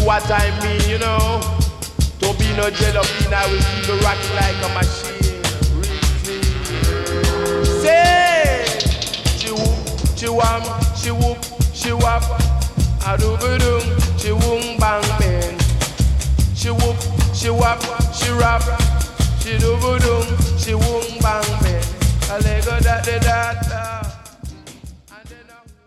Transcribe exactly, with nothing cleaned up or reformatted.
what I mean, you know. To be no jello-bean, I will keep it rocking like a machine. Say, she whoop, she wham, she whoop, she whap. A do ba doom, she woong bang man. She whoop, she whap, she rap. She do ba doom, she woong